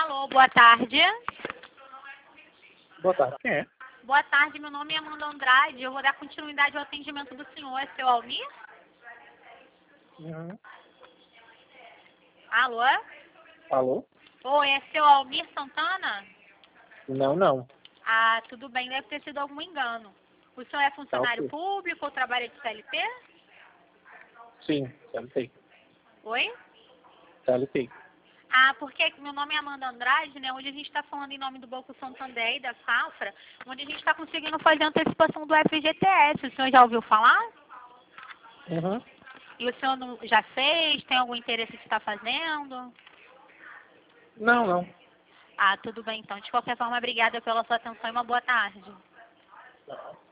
Alô, boa tarde. Boa tarde. Quem é? Boa tarde, meu nome é Amanda Andrade. Eu vou dar continuidade ao atendimento do senhor. É seu Almir? Uhum. Alô? Alô? Oi, é seu Almir Santana? Não, não. Ah, tudo bem, deve ter sido algum engano. O senhor é Tá funcionário ok. público ou trabalha de CLT? Sim, CLT. Oi? CLT. Ah, porque meu nome é Amanda Andrade, né? Onde a gente está falando em nome do Banco Santander e da Safra, onde a gente está conseguindo fazer a antecipação do FGTS. O senhor já ouviu falar? Uhum. E o senhor já fez? Tem algum interesse de estar fazendo? Não, não. Ah, tudo bem então. De qualquer forma, obrigada pela sua atenção e uma boa tarde. Não.